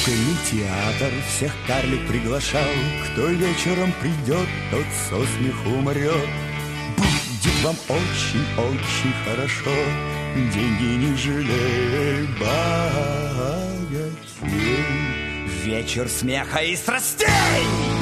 Начали театр, всех карлик приглашал. Кто вечером придет, тот со смеху умрет. Будет вам очень-очень хорошо. Деньги не жалей, богатей. Вечер смеха и страстей!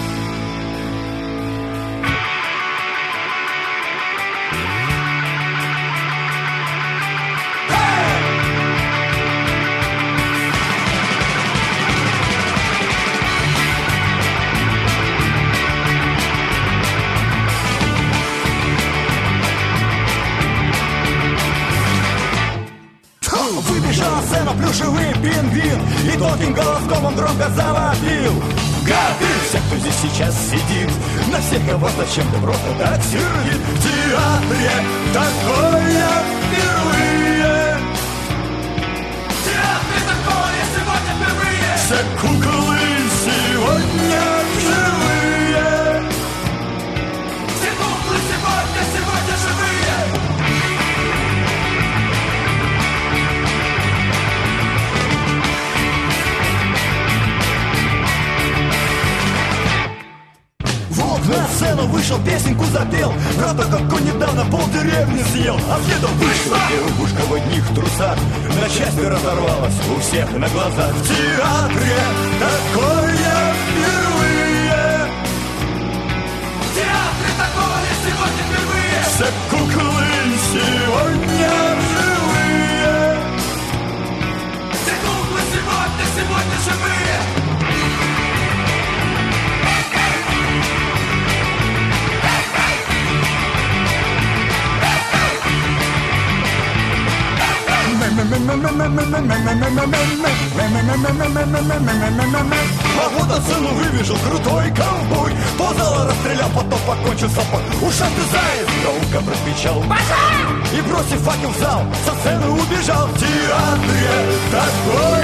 Выбежал на сцену плюшевый пингвин и тонким голоском он громко завопил: гады! Все, кто здесь сейчас сидит, на всех кого зачем-то просто так сердит. В театре такое впервые. В театре такое сегодня впервые. Все куклы сегодня живые. Все куклы сегодня живые. На сцену вышел, песенку запел про то, как он недавно полдеревни съел. А следом вышла девушка в одних трусах, на части разорвалась у всех на глазах. В театре такое впервые. В театре такое сегодня впервые. Все куклы сегодня живые. Все куклы сегодня живые. А вот на сцену выбежал крутой ковбой, ползала, расстрелял, потом покончил с собой. Ушах ты заяц, громко прокричал и, бросив факел в зал, со сцены убежал. В театре такой